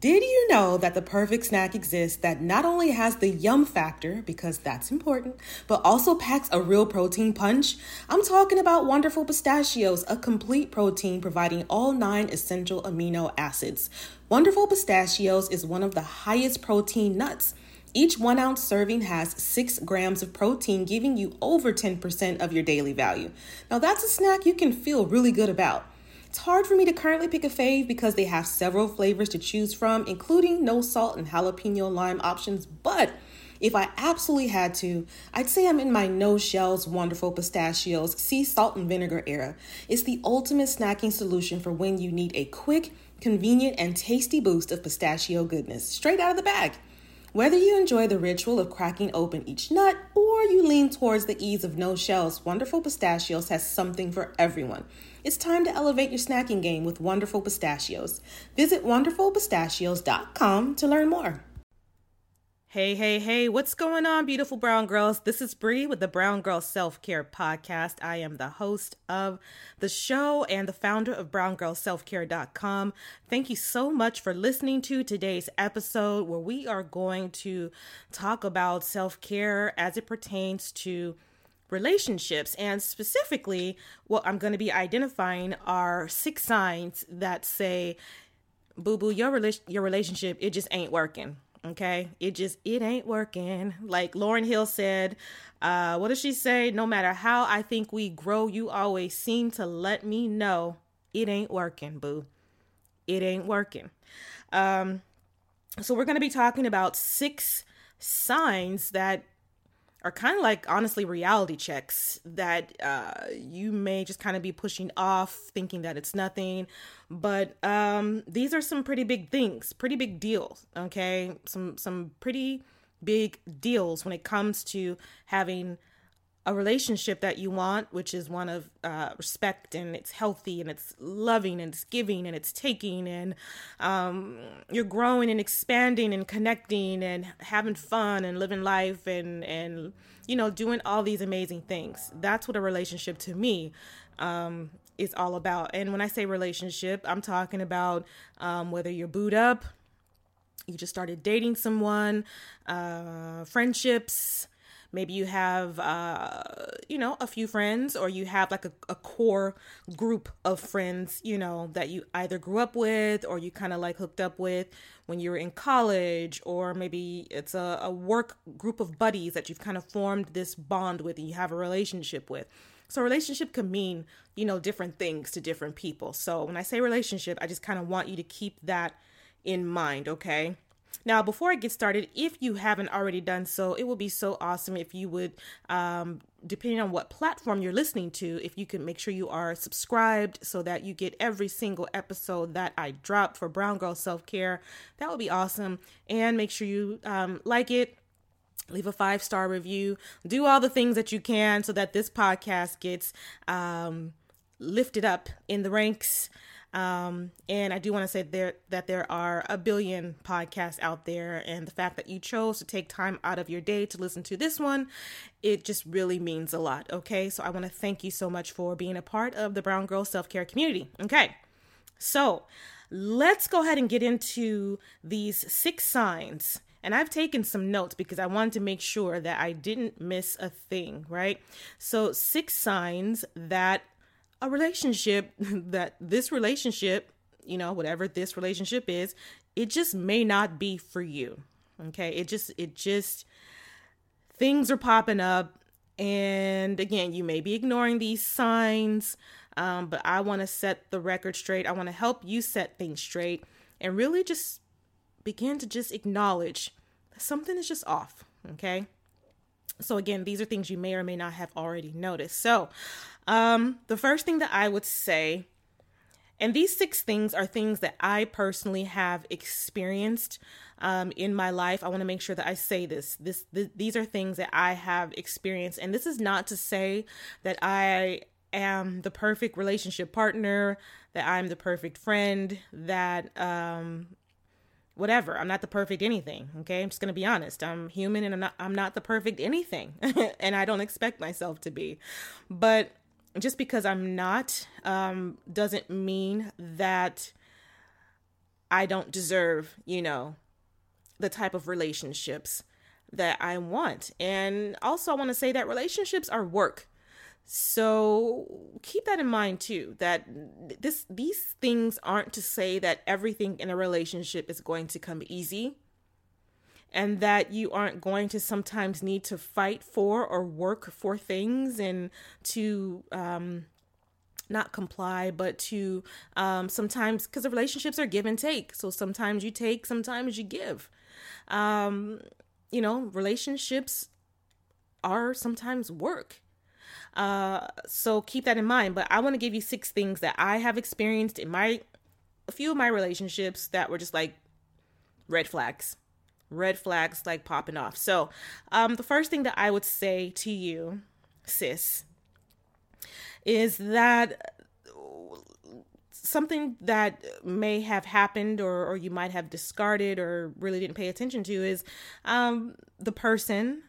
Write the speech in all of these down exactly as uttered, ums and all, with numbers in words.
Did you know that the perfect snack exists that not only has the yum factor, because that's important, but also packs a real protein punch? I'm talking about Wonderful Pistachios, a complete protein providing all nine essential amino acids. Wonderful Pistachios is one of the highest protein nuts. Each one ounce serving has six grams of protein, giving you over ten percent of your daily value. Now that's a snack you can feel really good about. It's hard for me to currently pick a fave because they have several flavors to choose from, including no salt and jalapeno lime options. But if I absolutely had to, I'd say I'm in my no shells Wonderful Pistachios sea salt and vinegar era. It's the ultimate snacking solution for when you need a quick, convenient, and tasty boost of pistachio goodness straight out of the bag. Whether you enjoy the ritual of cracking open each nut or you lean towards the ease of no shells, Wonderful Pistachios has something for everyone. It's time to elevate your snacking game with Wonderful Pistachios. Visit wonderful pistachios dot com to learn more. Hey, hey, hey, what's going on, beautiful brown girls? This is Bree with the Brown Girl Self-Care Podcast. I am the host of the show and the founder of brown girl self care dot com. Thank you so much for listening to today's episode where we are going to talk about self-care as it pertains to relationships. And specifically, what I'm going to be identifying are six signs that say, boo-boo, your, rela- your relationship, it just ain't working. Okay, it just, it ain't working. Like Lauryn Hill said, uh, what does she say? No matter how I think we grow, you always seem to let me know it ain't working, boo. It ain't working. Um, so we're going to be talking about six signs that are kind of like, honestly, reality checks that uh, you may just kind of be pushing off, thinking that it's nothing. But um, these are some pretty big things, pretty big deals, okay? Some some pretty big deals when it comes to having a relationship that you want, which is one of uh, respect, and it's healthy, and it's loving, and it's giving, and it's taking, and um, you're growing and expanding and connecting and having fun and living life and, and, you know, doing all these amazing things. That's what a relationship to me um, is all about. And when I say relationship, I'm talking about um, whether you're booed up, you just started dating someone, uh, friendships. Maybe you have, uh, you know, a few friends, or you have like a, a core group of friends, you know, that you either grew up with or you kind of like hooked up with when you were in college, or maybe it's a, a work group of buddies that you've kind of formed this bond with and you have a relationship with. So a relationship can mean, you know, different things to different people. So when I say relationship, I just kind of want you to keep that in mind, okay? Now, before I get started, if you haven't already done so, it would be so awesome if you would, um, depending on what platform you're listening to, if you can make sure you are subscribed so that you get every single episode that I drop for Brown Girl Self-Care. That would be awesome. And make sure you um, like it. Leave a five-star review. Do all the things that you can so that this podcast gets um, lifted up in the ranks. Um, and I do want to say there that there are a billion podcasts out there, and the fact that you chose to take time out of your day to listen to this one, it just really means a lot. Okay. So I want to thank you so much for being a part of the Brown Girl Self-Care community. Okay. So let's go ahead and get into these six signs. And I've taken some notes because I wanted to make sure that I didn't miss a thing, right? So six signs that a relationship, that this relationship, you know, whatever this relationship is, it just may not be for you. Okay. It just, it just, things are popping up. And again, you may be ignoring these signs, um, but I want to set the record straight. I want to help you set things straight and really just begin to just acknowledge that something is just off. Okay. So again, these are things you may or may not have already noticed. So um, the first thing that I would say, and these six things are things that I personally have experienced um, in my life. I want to make sure that I say this. This, th- these are things that I have experienced. And this is not to say that I am the perfect relationship partner, that I'm the perfect friend, that um, whatever. I'm not the perfect anything. Okay. I'm just going to be honest. I'm human and I'm not, I'm not the perfect anything. And I don't expect myself to be. But just because I'm not, um, doesn't mean that I don't deserve, you know, the type of relationships that I want. And also, I want to say that relationships are work. So keep that in mind too, that this these things aren't to say that everything in a relationship is going to come easy, and that you aren't going to sometimes need to fight for or work for things and to um, not comply, but to um, sometimes, because the relationships are give and take. So sometimes you take, sometimes you give. Um, you know, relationships are sometimes work. Uh, so keep that in mind. But I want to give you six things that I have experienced in my, a few of my relationships that were just like red flags, red flags like popping off. So, um, the first thing that I would say to you, sis, is that something that may have happened or, or you might have discarded or really didn't pay attention to is, um, the person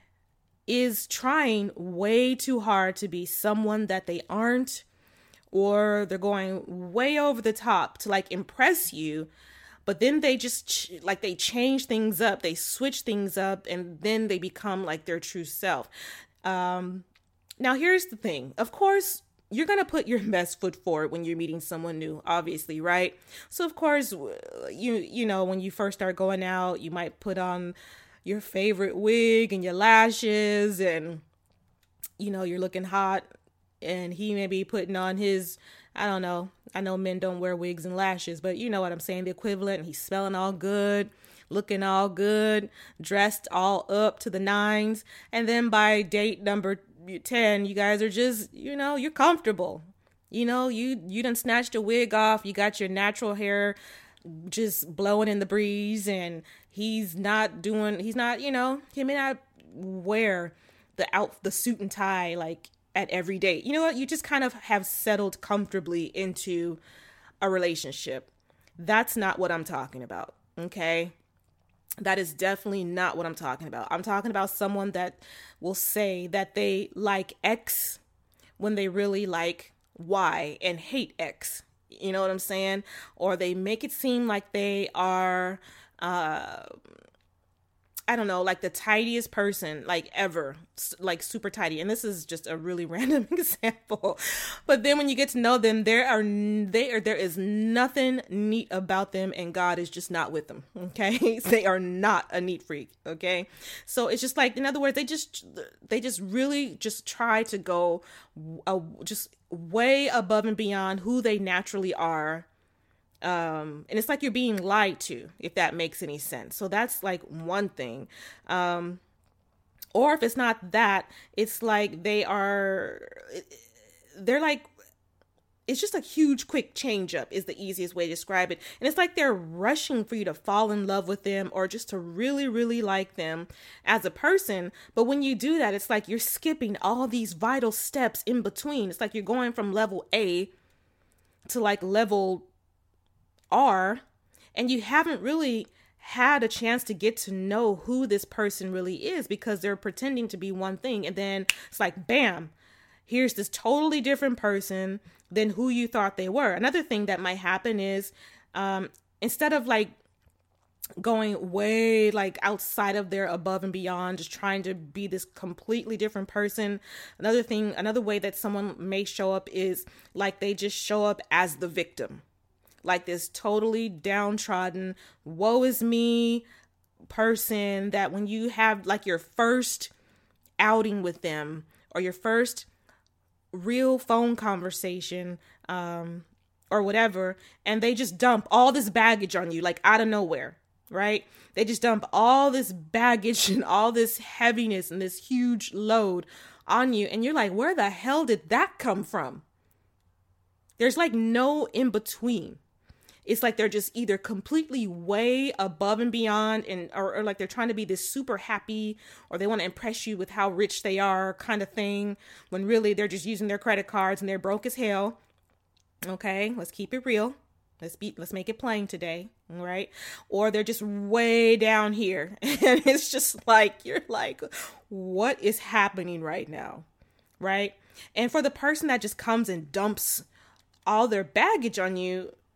is trying way too hard to be someone that they aren't, or they're going way over the top to like impress you, but then they just ch- like they change things up, they switch things up, and then they become like their true self. Um, now here's the thing. Of course, you're going to put your best foot forward when you're meeting someone new, obviously, right? So of course, you, you know, when you first start going out, you might put on your favorite wig and your lashes, and you know you're looking hot, and he may be putting on his, I don't know, I know men don't wear wigs and lashes, but you know what I'm saying, the equivalent. And he's smelling all good, looking all good, dressed all up to the nines, and then by date number ten, you guys are just, you know, you're comfortable, you know, you you done snatched a wig off, you got your natural hair just blowing in the breeze, and he's not doing, he's not, you know, he may not wear the out, the suit and tie like at every date. You know what? You just kind of have settled comfortably into a relationship. That's not what I'm talking about. Okay. That is definitely not what I'm talking about. I'm talking about someone that will say that they like X when they really like Y and hate X. You know what I'm saying? Or they make it seem like they are, uh, I don't know, like the tidiest person, like ever, like super tidy. And this is just a really random example. But then when you get to know them, there are, they are, there is nothing neat about them, and God is just not with them. Okay. They are not a neat freak. Okay. So it's just like, in other words, they just, they just really just try to go uh, just way above and beyond who they naturally are. Um, and it's like you're being lied to, if that makes any sense. So that's like one thing. Um, or if it's not that, it's like they are, they're like, it's just a huge quick change up is the easiest way to describe it. And it's like they're rushing for you to fall in love with them, or just to really, really like them as a person. But when you do that, it's like you're skipping all these vital steps in between. It's like you're going from level A to like level are, and you haven't really had a chance to get to know who this person really is, because they're pretending to be one thing, and then it's like, bam, here's this totally different person than who you thought they were. Another thing that might happen is, um, instead of like going way like outside of their above and beyond, just trying to be this completely different person, another thing, another way that someone may show up is like they just show up as the victim. Like this totally downtrodden, woe is me person that when you have like your first outing with them, or your first real phone conversation, um, or whatever, and they just dump all this baggage on you, like out of nowhere, right? They just dump all this baggage and all this heaviness and this huge load on you. And you're like, where the hell did that come from? There's like no in between. It's like they're just either completely way above and beyond, and or, or like they're trying to be this super happy, or they want to impress you with how rich they are kind of thing, when really they're just using their credit cards and they're broke as hell. Okay, let's keep it real. Let's be, let's make it plain today. All right. Or they're just way down here. And it's just like, you're like, what is happening right now? Right. And for the person that just comes and dumps all their baggage on you,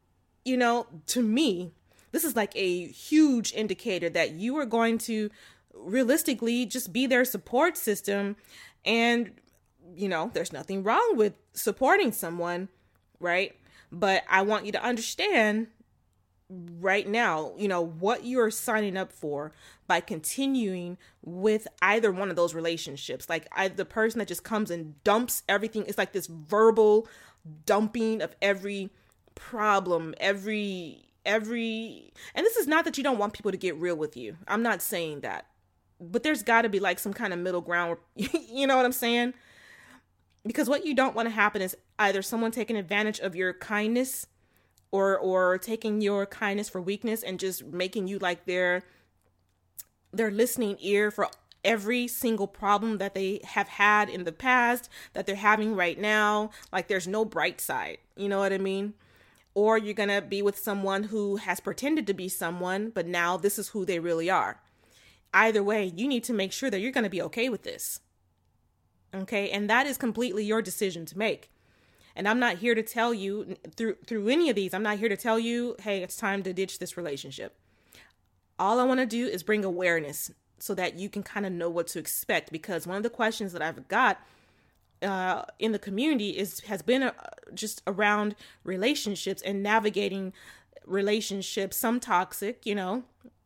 you know, to me, this is like a huge indicator that you are going to realistically just be their support system. And, you know, there's nothing wrong with supporting someone, right? But I want you to understand right now, you know, what you're signing up for by continuing with either one of those relationships. Like I, the person that just comes and dumps everything. It's like this verbal dumping of every problem, every, every, and this is not that you don't want people to get real with you. I'm not saying that, but there's got to be like some kind of middle ground. You know what I'm saying? Because what you don't want to happen is either someone taking advantage of your kindness or or taking your kindness for weakness and just making you like their their listening ear for every single problem that they have had in the past, that they're having right now. Like there's no bright side. You know what I mean? Or you're going to be with someone who has pretended to be someone, but now this is who they really are. Either way, you need to make sure that you're going to be okay with this. Okay? And that is completely your decision to make. And I'm not here to tell you through through any of these, I'm not here to tell you, hey, it's time to ditch this relationship. All I want to do is bring awareness so that you can kind of know what to expect. Because one of the questions that I've got uh, in the community is has been uh, just around relationships and navigating relationships, some toxic, you know,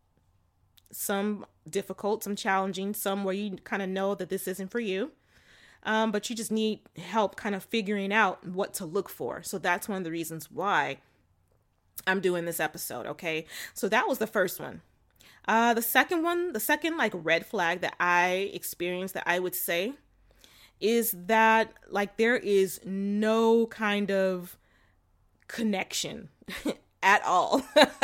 some difficult, some challenging, some where you kind of know that this isn't for you. Um, but you just need help kind of figuring out what to look for. So that's one of the reasons why I'm doing this episode. Okay. So that was the first one. Uh, the second one, the second like red flag that I experienced that I would say is that like there is no kind of connection at all.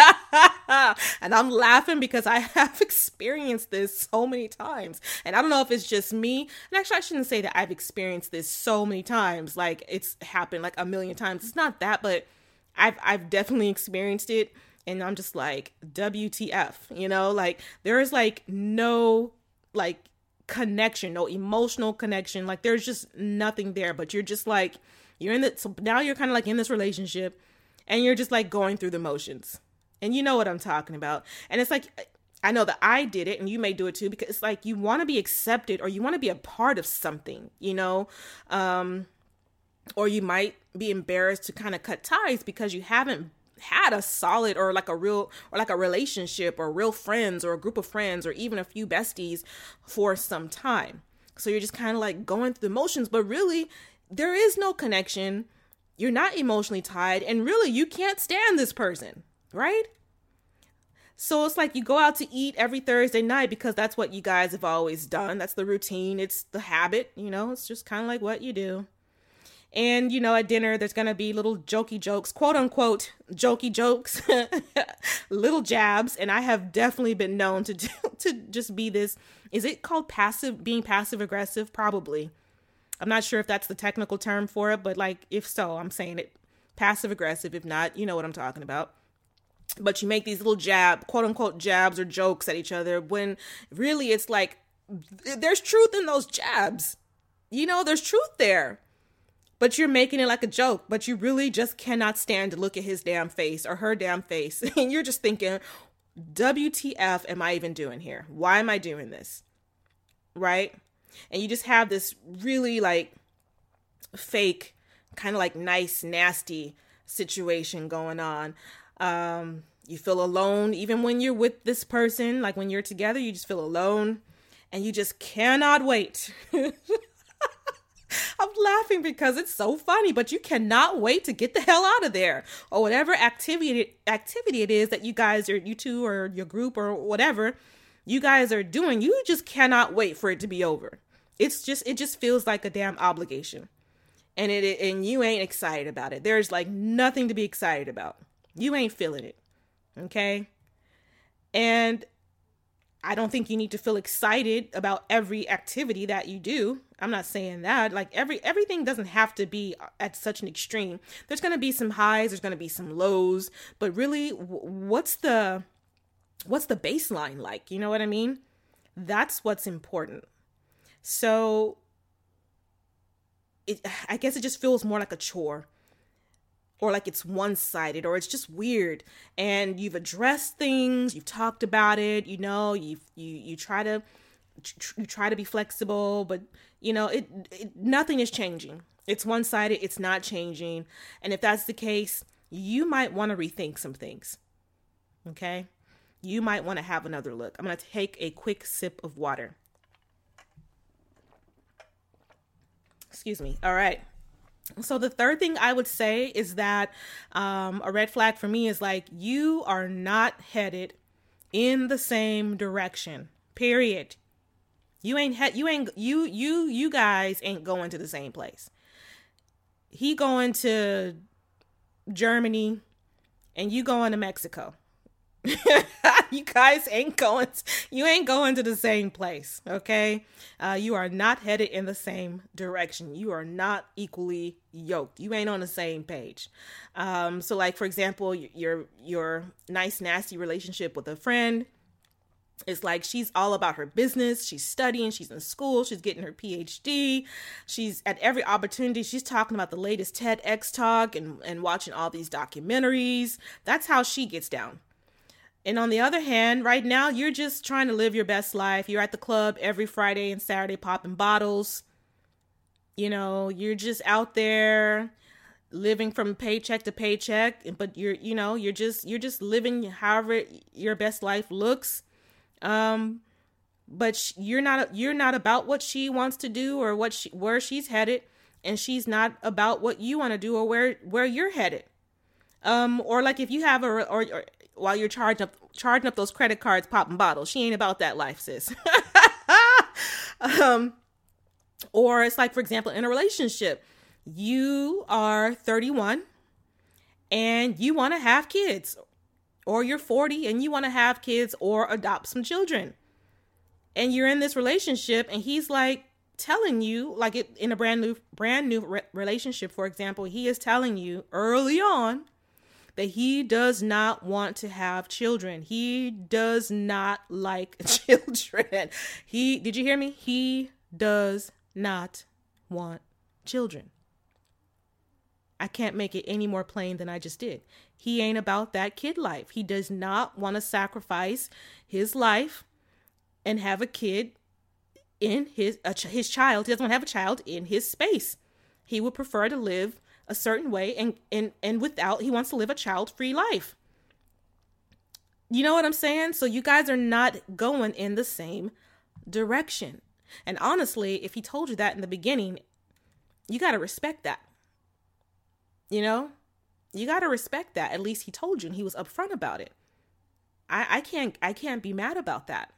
And I'm laughing because I have experienced this so many times. And I don't know if it's just me. And actually, I shouldn't say that I've experienced this so many times. Like it's happened like a million times. It's not that, but I've I've definitely experienced it. And I'm just like, W T F, you know, like there is like no like connection, no emotional connection. Like there's just nothing there, but you're just like, you're in the, so now you're kind of like in this relationship and you're just like going through the motions. And you know what I'm talking about. And it's like, I know that I did it and you may do it too, because it's like you want to be accepted or you want to be a part of something, you know, um, or you might be embarrassed to kind of cut ties because you haven't had a solid or like a real or like a relationship or real friends or a group of friends or even a few besties for some time. So you're just kind of like going through the motions, but really there is no connection. You're not emotionally tied and really you can't stand this person. Right? So it's like you go out to eat every Thursday night because that's what you guys have always done. That's the routine. It's the habit. You know, it's just kind of like what you do. And, you know, at dinner, there's going to be little jokey jokes, quote unquote, jokey jokes, little jabs. And I have definitely been known to do, to just be this. Is it called passive, being passive aggressive? Probably. I'm not sure if that's the technical term for it, but like, if so, I'm saying it passive aggressive. If not, you know what I'm talking about. But you make these little jab, quote unquote jabs or jokes at each other when really it's like, there's truth in those jabs. You know, there's truth there. But you're making it like a joke, but you really just cannot stand to look at his damn face or her damn face. And you're just thinking, W T F am I even doing here? Why am I doing this? Right? And you just have this really like fake, kind of like nice, nasty situation going on. Um, you feel alone even when you're with this person. Like when you're together, you just feel alone and you just cannot wait. I'm laughing because it's so funny, but you cannot wait to get the hell out of there or whatever activity activity it is that you guys are, you two or your group or whatever you guys are doing. You just cannot wait for it to be over. It's just, it just feels like a damn obligation and it, and you ain't excited about it. There's like nothing to be excited about. You ain't feeling it. Okay. And I don't think you need to feel excited about every activity that you do. I'm not saying that. Like every everything doesn't have to be at such an extreme. There's going to be some highs, there's going to be some lows, but really what's the what's the baseline like? You know what I mean? That's what's important. So it I guess it just feels more like a chore. or like it's one-sided, or it's just weird, and you've addressed things, you've talked about it, you know, you you you try to you try to be flexible, but you know, it, it nothing is changing. It's one-sided, it's not changing. And if that's the case, you might want to rethink some things. Okay? You might want to have another look. I'm going to take a quick sip of water. Excuse me. All right. So the third thing I would say is that um, a red flag for me is like, you are not headed in the same direction, period. You ain't, he- you ain't, you, you, you guys ain't going to the same place. He going to Germany and you going to Mexico. You guys ain't going, to, you ain't going to the same place. Okay. Uh, you are not headed in the same direction. You are not equally yoked. You ain't on the same page. Um, so like, for example, your, your nice, nasty relationship with a friend, it's like she's all about her business. She's studying. She's in school. She's getting her P H D. She's at every opportunity. She's talking about the latest TEDx talk and, and watching all these documentaries. That's how she gets down. And on the other hand, right now, you're just trying to live your best life. You're at the club every Friday and Saturday popping bottles. You know, you're just out there living from paycheck to paycheck. But you're, you know, you're just you're just living however your best life looks. Um, but sh- you're not, you're not about what she wants to do or what she, where she's headed. And she's not about what you want to do or where, where you're headed. Um, or like if you have a, or, or while you're charging up, charging up those credit cards, popping bottles, she ain't about that life, sis. um, or it's like, for example, in a relationship, you are thirty-one and you want to have kids. Or you're forty and you want to have kids or adopt some children. And you're in this relationship and he's like telling you, like it, in a brand new, brand new re- relationship, for example, he is telling you early on that he does not want to have children. He does not like children. He, did you hear me? He does not want children. I can't make it any more plain than I just did. He ain't about that kid life. He does not want to sacrifice his life and have a kid in his, a ch- his child. He doesn't want to have a child in his space. He would prefer to live a certain way and, and, and without, he wants to live a child-free life. You know what I'm saying? So you guys are not going in the same direction. And honestly, if he told you that in the beginning, you got to respect that. You know, you got to respect that. At least he told you and he was upfront about it. I, I can't, I can't be mad about that.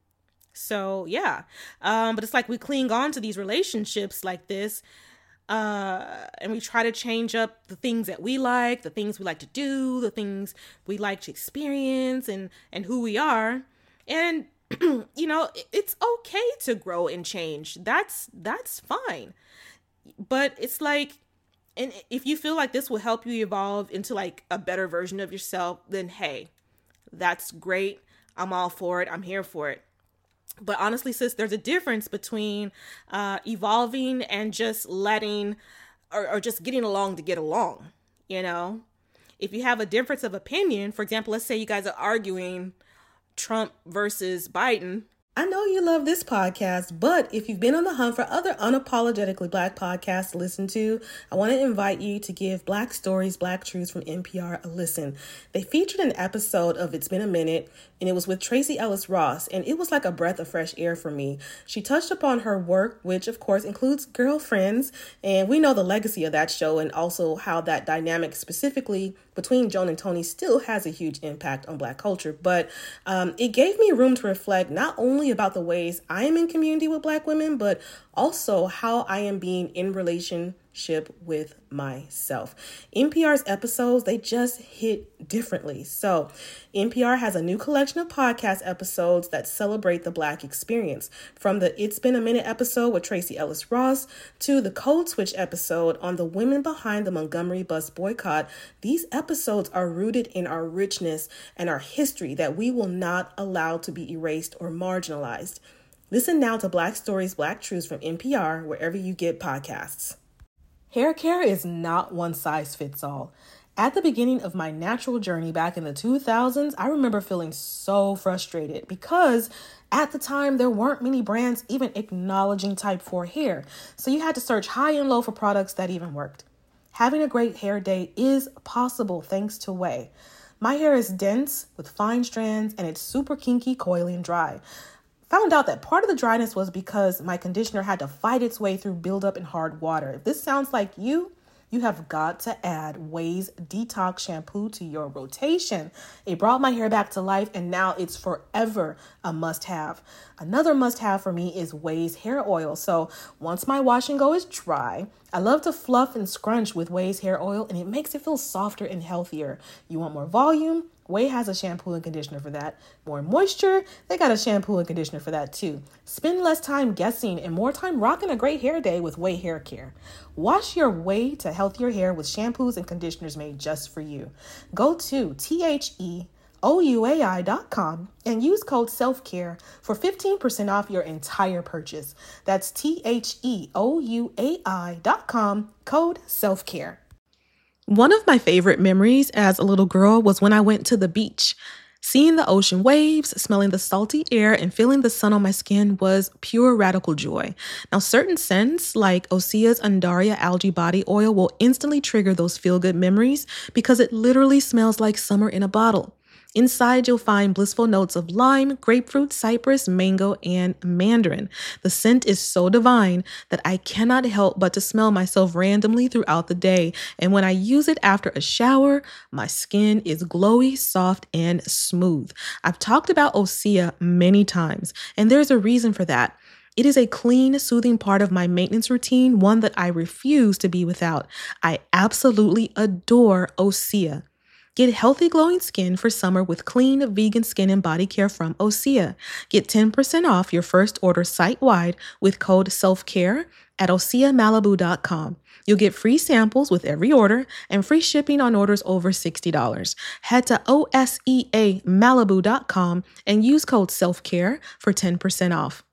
So yeah. Um, but it's like we cling on to these relationships like this. Uh, and we try to change up the things that we like, the things we like to do, the things we like to experience and, and who we are. And, you know, it's okay to grow and change. That's, that's fine. But it's like, and if you feel like this will help you evolve into like a better version of yourself, then hey, that's great. I'm all for it. I'm here for it. But honestly, sis, there's a difference between uh, evolving and just letting or, or just getting along to get along. You know, if you have a difference of opinion, for example, let's say you guys are arguing Trump versus Biden. I know you love this podcast, but if you've been on the hunt for other unapologetically Black podcasts to listen to, I want to invite you to give Black Stories, Black Truths from N P R a listen. They featured an episode of It's Been a Minute, and it was with Tracee Ellis Ross, and it was like a breath of fresh air for me. She touched upon her work, which of course includes Girlfriends, and we know the legacy of that show and also how that dynamic specifically between Joan and Tony still has a huge impact on Black culture. But um, it gave me room to reflect not only about the ways I am in community with Black women, but also how I am being in relationship with myself. N P R's episodes, they just hit differently. So N P R has a new collection of podcast episodes that celebrate the Black experience. From the It's Been a Minute episode with Tracee Ellis Ross to the Code Switch episode on the women behind the Montgomery bus boycott, these episodes are rooted in our richness and our history that we will not allow to be erased or marginalized. Listen now to Black Stories, Black Truths from N P R, wherever you get podcasts. Hair care is not one size fits all. At the beginning of my natural journey back in the two thousands, I remember feeling so frustrated because at the time there weren't many brands even acknowledging type four hair. So you had to search high and low for products that even worked. Having a great hair day is possible thanks to Ouai. My hair is dense with fine strands and it's super kinky, coily, and dry. Found out that part of the dryness was because my conditioner had to fight its way through buildup in hard water. If this sounds like you, you have got to add Ouai's Detox Shampoo to your rotation. It brought my hair back to life and now it's forever a must-have. Another must-have for me is Ouai's hair oil. So once my wash and go is dry, I love to fluff and scrunch with Ouai's hair oil and it makes it feel softer and healthier. You want more volume? Ouai has a shampoo and conditioner for that. More moisture? They got a shampoo and conditioner for that too. Spend less time guessing and more time rocking a great hair day with Ouai Hair Care. Wash your way to healthier hair with shampoos and conditioners made just for you. Go to T H E O U A I dot com and use code SELFCARE for fifteen percent off your entire purchase. That's T H E O U A I dot com, code SELFCARE. One of my favorite memories as a little girl was when I went to the beach. Seeing the ocean waves, smelling the salty air, and feeling the sun on my skin was pure radical joy. Now, certain scents like Osea's Undaria Algae Body Oil will instantly trigger those feel-good memories because it literally smells like summer in a bottle. Inside, you'll find blissful notes of lime, grapefruit, cypress, mango, and mandarin. The scent is so divine that I cannot help but to smell myself randomly throughout the day. And when I use it after a shower, my skin is glowy, soft, and smooth. I've talked about Osea many times, and there's a reason for that. It is a clean, soothing part of my maintenance routine, one that I refuse to be without. I absolutely adore Osea. Get healthy, glowing skin for summer with clean, vegan skin and body care from Osea. Get ten percent off your first order site-wide with code SELFCARE at osea malibu dot com. You'll get free samples with every order and free shipping on orders over sixty dollars. Head to osea malibu dot com and use code SELFCARE for ten percent off.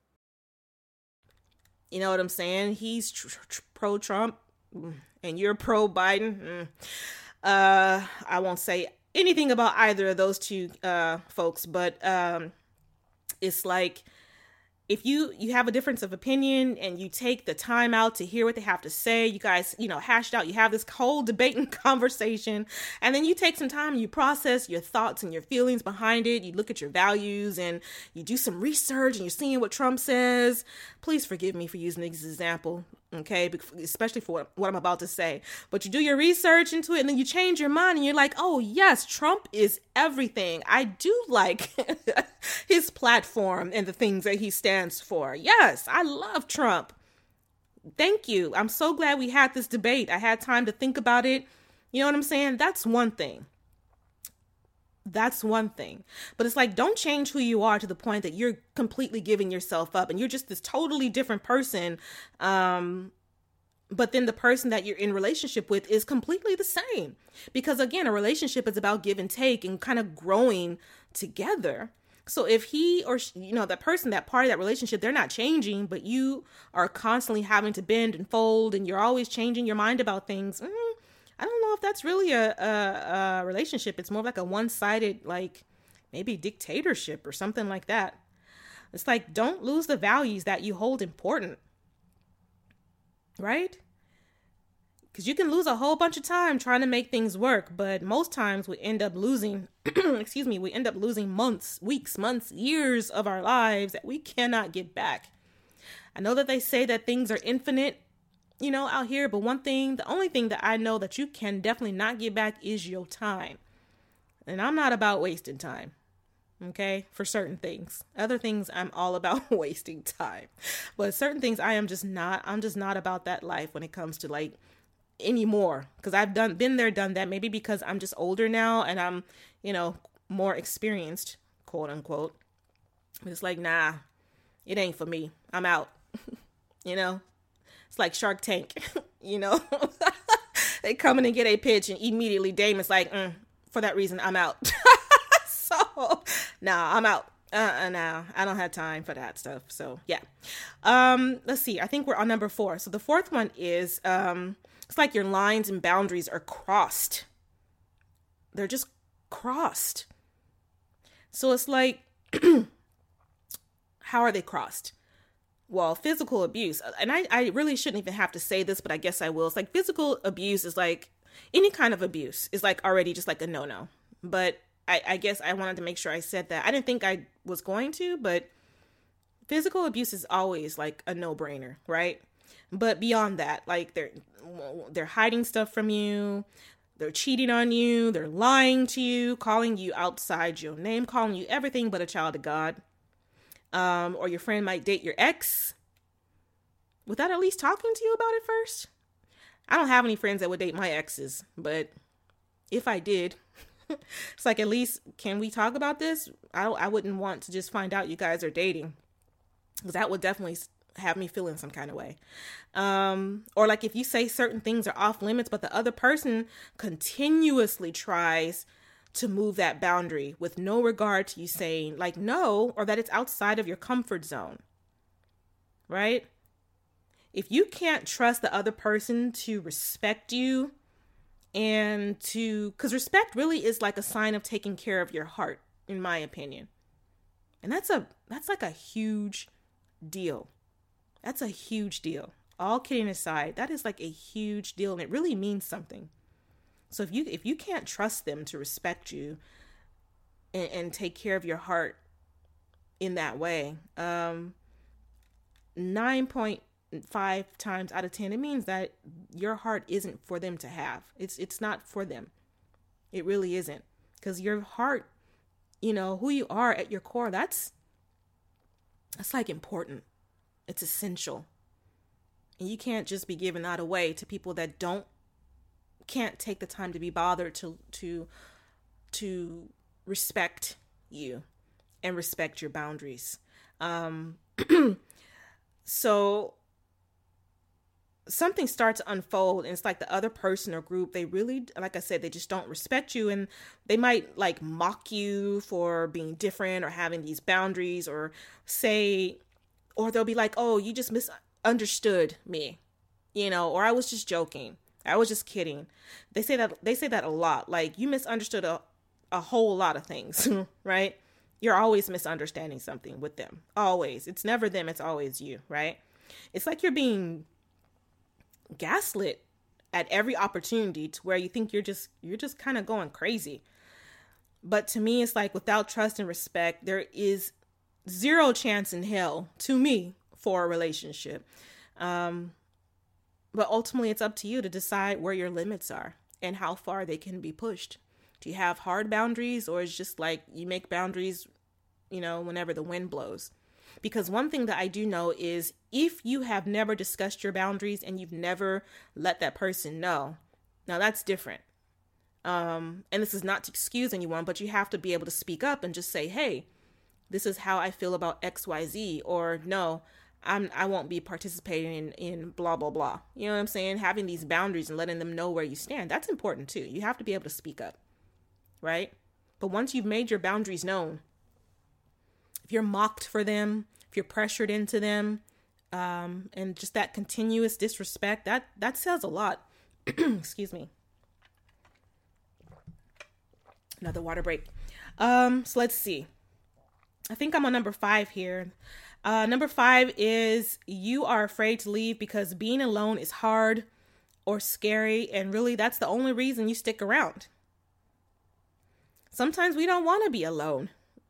You know what I'm saying? He's tr- tr- pro-Trump and you're pro-Biden. Mm. Uh, I won't say anything about either of those two uh, folks, but um, it's like if you you have a difference of opinion and you take the time out to hear what they have to say, you guys, you know, hashed out, you have this whole debate and conversation, and then you take some time and you process your thoughts and your feelings behind it. You look at your values and you do some research and you're seeing what Trump says. Please forgive me for using this example. Okay, especially for what I'm about to say. But you do your research into it and then you change your mind and you're like, oh, yes, Trump is everything. I do like his platform and the things that he stands for. Yes, I love Trump. Thank you. I'm so glad we had this debate. I had time to think about it. You know what I'm saying? That's one thing. That's one thing. But it's like, don't change who you are to the point that you're completely giving yourself up and you're just this totally different person. Um, but then the person that you're in relationship with is completely the same. Because again, a relationship is about give and take and kind of growing together. So if he or, she, you know, that person, that part of that relationship, they're not changing, but you are constantly having to bend and fold and you're always changing your mind about things. Mm, I don't know if that's really a, a, a relationship. It's more like a one-sided, like maybe dictatorship or something like that. It's like, don't lose the values that you hold important, right? Because you can lose a whole bunch of time trying to make things work, but most times we end up losing, excuse me, we end up losing months, weeks, months, years of our lives that we cannot get back. I know that they say that things are infinite, you know, out here. But one thing, the only thing that I know that you can definitely not get back is your time. And I'm not about wasting time. Okay. For certain things, other things, I'm all about wasting time, but certain things I am just not, I'm just not about that life when it comes to like anymore. Cause I've done, been there, done that. Maybe because I'm just older now and I'm, you know, more experienced, quote unquote. But it's like, nah, it ain't for me. I'm out, you know? It's like Shark Tank, you know, they come in and get a pitch and immediately Damon's like, mm, for that reason, I'm out. So, nah, I'm out. Uh-uh, nah, I don't have time for that stuff. So, yeah. Um, let's see. I think we're on number four. So the fourth one is, um, It's like your lines and boundaries are crossed. They're just crossed. So it's like, how are they crossed? Well, physical abuse, and I, I really shouldn't even have to say this, but I guess I will. It's like physical abuse is like any kind of abuse is like already just like a no-no. But I, I guess I wanted to make sure I said that. I didn't think I was going to, but physical abuse is always like a no-brainer, right? But beyond that, like they're they're hiding stuff from you. They're cheating on you. They're lying to you, calling you outside your name, calling you everything but a child of God. Um, or your friend might date your ex without at least talking to you about it first. I don't have any friends that would date my exes, but if I did, it's like, at least, can we talk about this? I, I wouldn't want to just find out you guys are dating, because that would definitely have me feeling some kind of way. Um, or like if you say certain things are off limits, but the other person continuously tries to move that boundary with no regard to you saying like no, or that it's outside of your comfort zone, right? If you can't trust the other person to respect you and to, because respect really is like a sign of taking care of your heart, in my opinion. And that's a, that's like a huge deal. That's a huge deal. All kidding aside, that is like a huge deal, and it really means something. So if you if you can't trust them to respect you and, and take care of your heart in that way, um, nine point five times out of ten, it means that your heart isn't for them to have. It's it's not for them. It really isn't. Because your heart, you know, who you are at your core, that's that's like important. It's essential. And you can't just be giving that away to people that don't can't take the time to be bothered to to to respect you and respect your boundaries. Um, so something starts to unfold, and it's like the other person or group, they really, like I said, they just don't respect you, and they might like mock you for being different or having these boundaries, or say, or they'll be like, oh, you just misunderstood me, you know, or I was just joking. I was just kidding. They say that they say that a lot. Like, you misunderstood a, a whole lot of things, right? You're always misunderstanding something with them. Always. It's never them. It's always you, right? It's like you're being gaslit at every opportunity to where you think you're just you're just kind of going crazy. But to me, it's like, without trust and respect, there is zero chance in hell, to me, for a relationship. Um, But ultimately, it's up to you to decide where your limits are and how far they can be pushed. Do you have hard boundaries, or is just like you make boundaries, you know, whenever the wind blows? Because one thing that I do know is, if you have never discussed your boundaries and you've never let that person know, now that's different. Um, and this is not to excuse anyone, but you have to be able to speak up and just say, hey, this is how I feel about X Y Z, or no, I'm, I won't be participating in, in blah, blah, blah. You know what I'm saying? Having these boundaries and letting them know where you stand. That's important too. You have to be able to speak up, right? But once you've made your boundaries known, if you're mocked for them, if you're pressured into them, um, and just that continuous disrespect, that, that says a lot. Excuse me. Another water break. Um, so let's see. I think I'm on number five here. Uh, number five is, you are afraid to leave because being alone is hard or scary. And really, that's the only reason you stick around. Sometimes we don't want to be alone.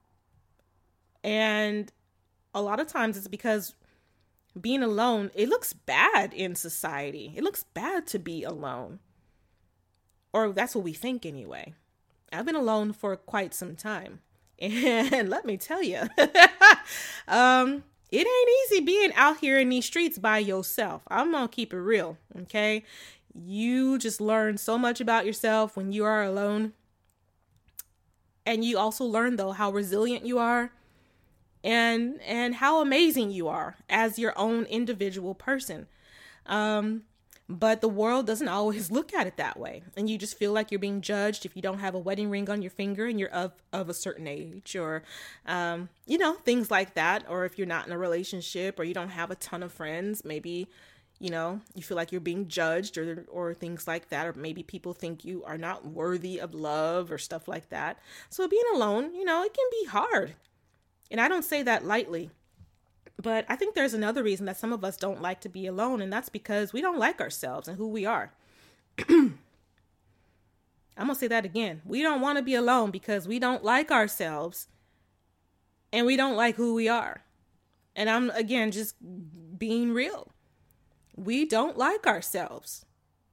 And a lot of times it's because being alone, it looks bad in society. It looks bad to be alone. Or that's what we think anyway. I've been alone for quite some time. And let me tell you, um, it ain't easy being out here in these streets by yourself. I'm going to keep it real. Okay. You just learn so much about yourself when you are alone. And you also learn, though, how resilient you are and, and how amazing you are as your own individual person. Um, But the world doesn't always look at it that way. And you just feel like you're being judged if you don't have a wedding ring on your finger and you're of, of a certain age, or, um, you know, things like that. Or if you're not in a relationship, or you don't have a ton of friends, maybe, You know, you feel like you're being judged or or things like that, or maybe people think you are not worthy of love or stuff like that. So being alone, you know, it can be hard. And I don't say that lightly. But I think there's another reason that some of us don't like to be alone, and that's because we don't like ourselves and who we are. I'm going to say that again. We don't want to be alone because we don't like ourselves and we don't like who we are. And I'm, again, just being real. We don't like ourselves.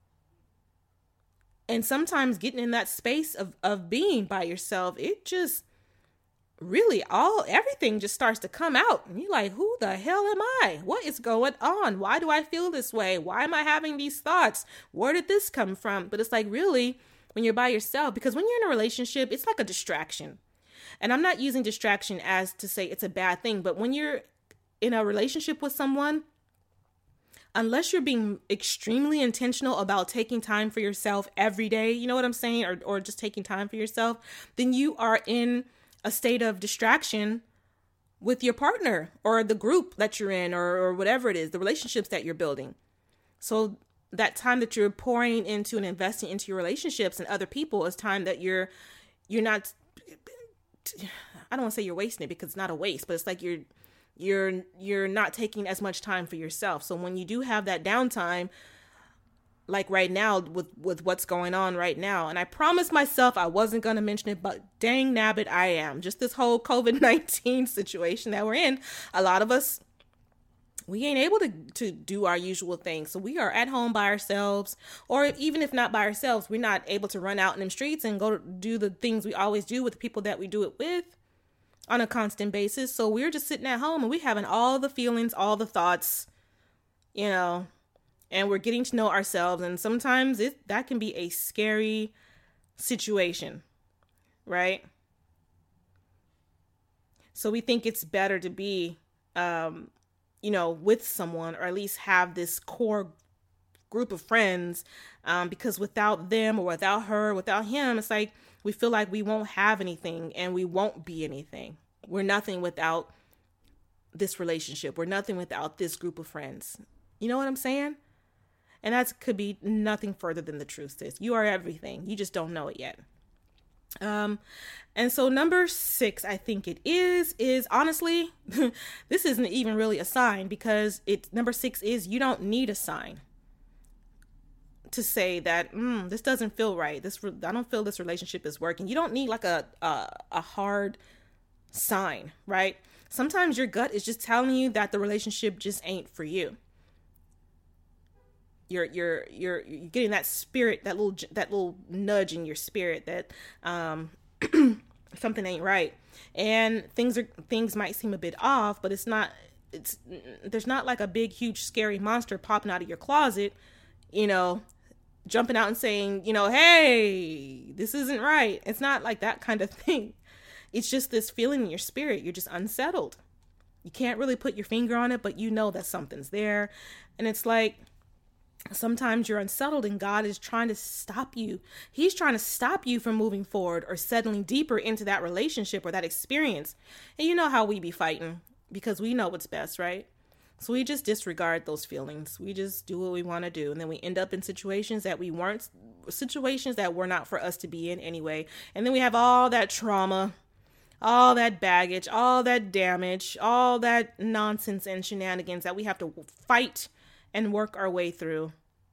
And sometimes getting in that space of, of being by yourself, it just really all, everything just starts to come out. And you're like, who the hell am I? What is going on? Why do I feel this way? Why am I having these thoughts? Where did this come from? But it's like, really, when you're by yourself, because when you're in a relationship, it's like a distraction. And I'm not using distraction as to say it's a bad thing, but when you're in a relationship with someone, unless you're being extremely intentional about taking time for yourself every day, you know what I'm saying? Or, or just taking time for yourself, then you are in a state of distraction with your partner or the group that you're in, or, or whatever it is, the relationships that you're building. So that time that you're pouring into and investing into your relationships and other people is time that you're, you're not, I don't want to say you're wasting it because it's not a waste, but it's like you're, you're, you're not taking as much time for yourself. So when you do have that downtime, like right now with, with what's going on right now, and I promised myself I wasn't going to mention it, but dang nabbit, I am. Just this whole covid nineteen situation that we're in, a lot of us, we ain't able to, to do our usual things. So we are at home by ourselves, or even if not by ourselves, we're not able to run out in the streets and go to do the things we always do with the people that we do it with on a constant basis. So we're just sitting at home and we having all the feelings, all the thoughts, you know, and we're getting to know ourselves. And sometimes it that can be a scary situation, right? So we think it's better to be, um, you know, with someone, or at least have this core group of friends, um, because without them or without her, without him, it's like we feel like we won't have anything and we won't be anything. We're nothing without this relationship. We're nothing without this group of friends. You know what I'm saying? And that could be nothing further than the truth, sis. You are everything. You just don't know it yet. Um, and so number six, I think it is, is honestly, this isn't even really a sign, because it, number six is you don't need a sign to say that, mm, this doesn't feel right. This, I don't feel this relationship is working. You don't need like a, a, a hard sign, right? Sometimes your gut is just telling you that the relationship just ain't for you. You're, you're, you're, you're getting that spirit, that little, that little nudge in your spirit that, um, something ain't right. And things are, things might seem a bit off, but it's not, it's, there's not like a big, huge, scary monster popping out of your closet, you know, jumping out and saying, you know, hey, this isn't right. It's not like that kind of thing. It's just this feeling in your spirit. You're just unsettled. You can't really put your finger on it, but you know that something's there. And it's like, sometimes you're unsettled and God is trying to stop you. He's trying to stop you from moving forward or settling deeper into that relationship or that experience. And you know how we be fighting, because we know what's best, right? So we just disregard those feelings. We just do what we want to do. And then we end up in situations that we weren't, situations that were not for us to be in anyway. And then we have all that trauma, all that baggage, all that damage, all that nonsense and shenanigans that we have to fight and work our way through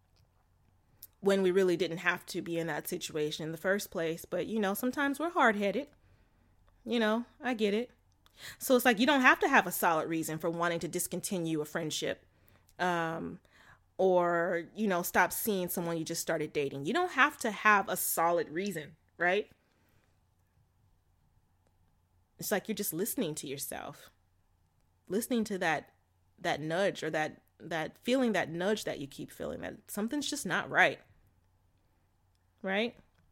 when we really didn't have to be in that situation in the first place. But, you know, sometimes we're hard-headed. You know, I get it. So it's like, you don't have to have a solid reason for wanting to discontinue a friendship, um, or, you know, stop seeing someone you just started dating. You don't have to have a solid reason, right? It's like you're just listening to yourself, listening to that, that nudge or that, that feeling, that nudge that you keep feeling, that something's just not right. Right?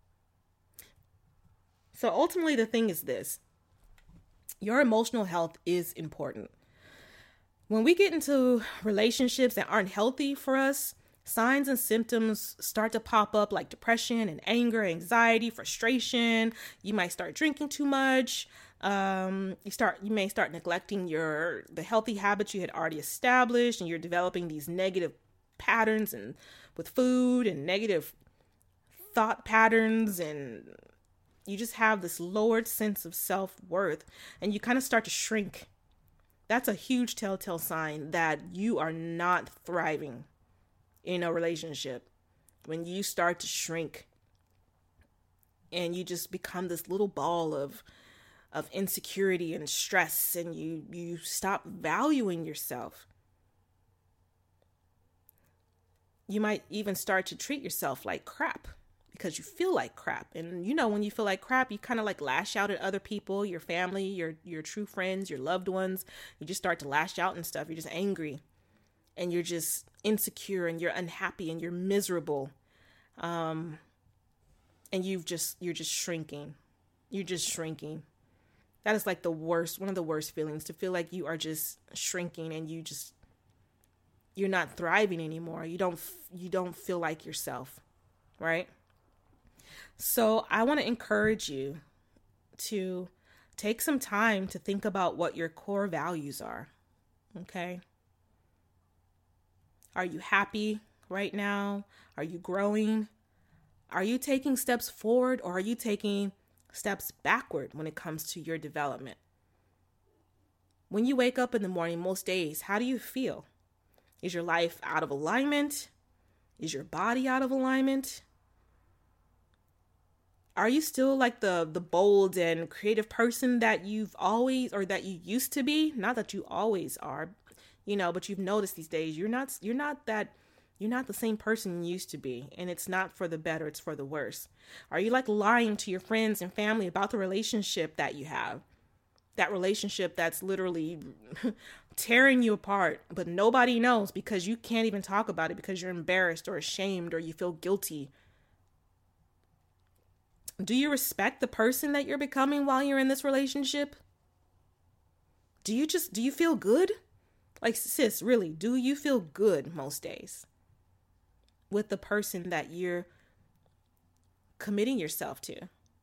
So ultimately the thing is this: your emotional health is important. When we get into relationships that aren't healthy for us, signs and symptoms start to pop up like depression and anger, anxiety, frustration. You might start drinking too much. Um, you start, you may start neglecting your, the healthy habits you had already established, and you're developing these negative patterns and with food and negative thought patterns, and you just have this lowered sense of self-worth, and you kind of start to shrink. That's a huge telltale sign that you are not thriving in a relationship. When you start to shrink and you just become this little ball of of insecurity and stress, and you you stop valuing yourself. You might even start to treat yourself like crap because you feel like crap. And you know, when you feel like crap, you kind of like lash out at other people, your family, your your true friends, your loved ones. You just start to lash out and stuff. You're just angry and you're just insecure and you're unhappy and you're miserable. Um, and you've just, you're just shrinking. You're just shrinking. That is like the worst, one of the worst feelings, to feel like you are just shrinking and you just, you're not thriving anymore. You don't, you don't feel like yourself, right? So I want to encourage you to take some time to think about what your core values are. Okay. Are you happy right now? Are you growing? Are you taking steps forward, or are you taking steps backward when it comes to your development? When you wake up in the morning, most days, how do you feel? Is your life out of alignment? Is your body out of alignment? Are you still like the the bold and creative person that you've always, or that you used to be? Not that you always are, you know, but you've noticed these days you're not you're not that you're not the same person you used to be, and it's not for the better, it's for the worse. Are you like lying to your friends and family about the relationship that you have? That relationship that's literally tearing you apart, but nobody knows because you can't even talk about it because you're embarrassed or ashamed or you feel guilty. Do you respect the person that you're becoming while you're in this relationship? Do you just, do you feel good? Like, sis, really, do you feel good most days with the person that you're committing yourself to?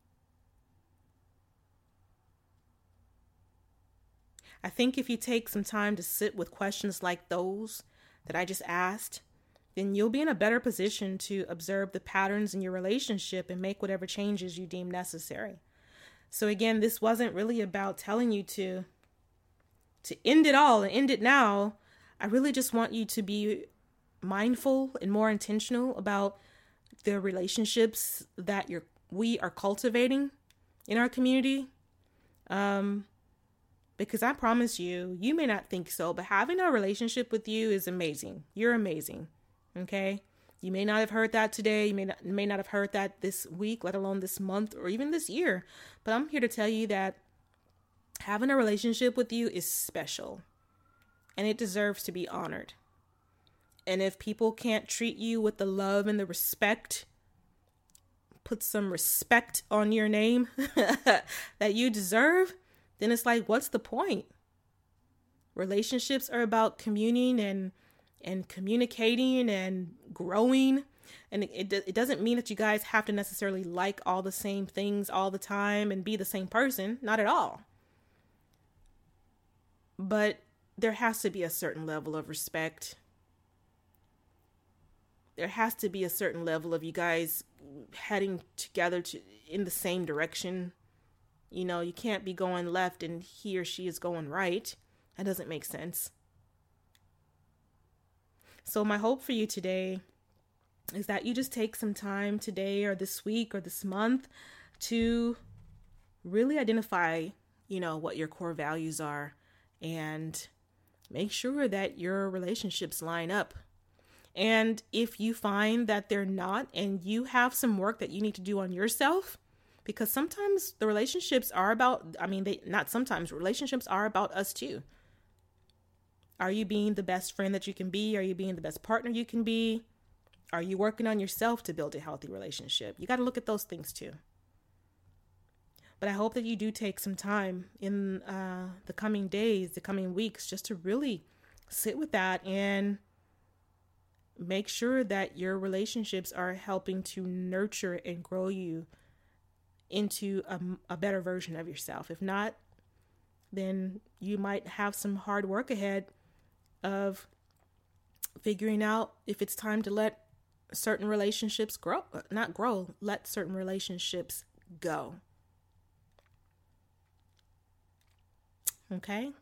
I think if you take some time to sit with questions like those that I just asked, then you'll be in a better position to observe the patterns in your relationship and make whatever changes you deem necessary. So again, this wasn't really about telling you to to end it all and end it now. I really just want you to be mindful and more intentional about the relationships that you're we are cultivating in our community. Um, because I promise you, you may not think so, but having a relationship with you is amazing. You're amazing. Okay. You may not have heard that today. You may not, may not have heard that this week, let alone this month or even this year. But I'm here to tell you that having a relationship with you is special and it deserves to be honored. And if people can't treat you with the love and the respect, put some respect on your name that you deserve, then it's like, what's the point? Relationships are about communing and and communicating and growing. And it, it doesn't mean that you guys have to necessarily like all the same things all the time and be the same person. Not at all. But there has to be a certain level of respect. There has to be a certain level of you guys heading together to in the same direction. You know, you can't be going left and he or she is going right. That doesn't make sense. So my hope for you today is that you just take some time today or this week or this month to really identify, you know, what your core values are and make sure that your relationships line up. And if you find that they're not and you have some work that you need to do on yourself, because sometimes the relationships are about, I mean, they not sometimes, relationships are about us too. Are you being the best friend that you can be? Are you being the best partner you can be? Are you working on yourself to build a healthy relationship? You got to look at those things too. But I hope that you do take some time in uh, the coming days, the coming weeks, just to really sit with that and make sure that your relationships are helping to nurture and grow you into a, a better version of yourself. If not, then you might have some hard work ahead of figuring out if it's time to let certain relationships grow, not grow, let certain relationships go. Okay.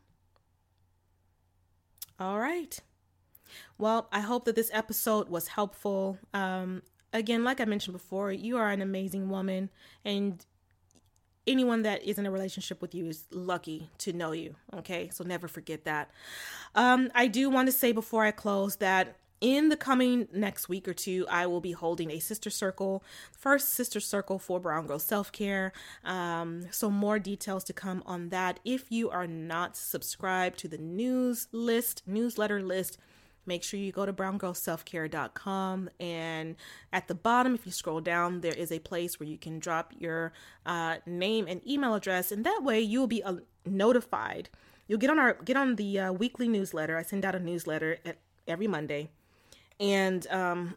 All right. Well, I hope that this episode was helpful. Um, again, like I mentioned before, you are an amazing woman, and anyone that is in a relationship with you is lucky to know you. Okay. So never forget that. Um, I do want to say before I close that in the coming next week or two, I will be holding a sister circle, first sister circle for Brown Girl Self-Care. Um, so more details to come on that. If you are not subscribed to the news list, newsletter list, make sure you go to brown girl self care dot com, and at the bottom, if you scroll down, there is a place where you can drop your uh, name and email address, and that way you'll be uh, notified. You'll get on our get on the uh, weekly newsletter. I send out a newsletter at, every Monday, and um,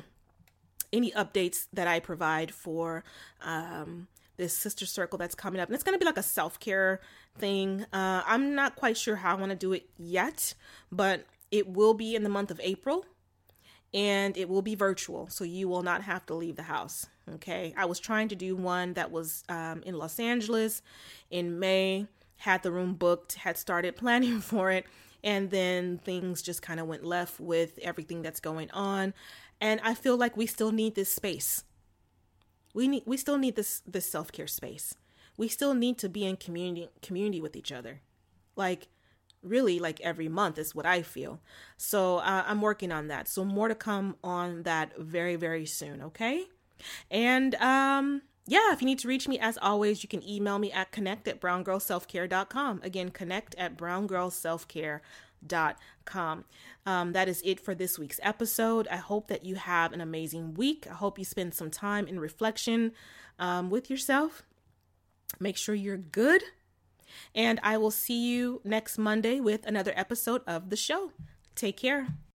any updates that I provide for um, this sister circle that's coming up. And it's going to be like a self-care thing. Uh, I'm not quite sure how I want to do it yet, but it will be in the month of April, and it will be virtual, so you will not have to leave the house, okay? I was trying to do one that was um, in Los Angeles in May, had the room booked, had started planning for it, and then things just kind of went left with everything that's going on, and I feel like we still need this space. We need, we still need this this self-care space. We still need to be in community community with each other, like, really like every month is what I feel. So uh, I'm working on that. So more to come on that very, very soon. Okay. And um, yeah, if you need to reach me, as always, you can email me at connect at brown girl self care dot com. Again, connect at brown girl self care dot com. Um, that is it for this week's episode. I hope that you have an amazing week. I hope you spend some time in reflection um, with yourself. Make sure you're good. And I will see you next Monday with another episode of the show. Take care.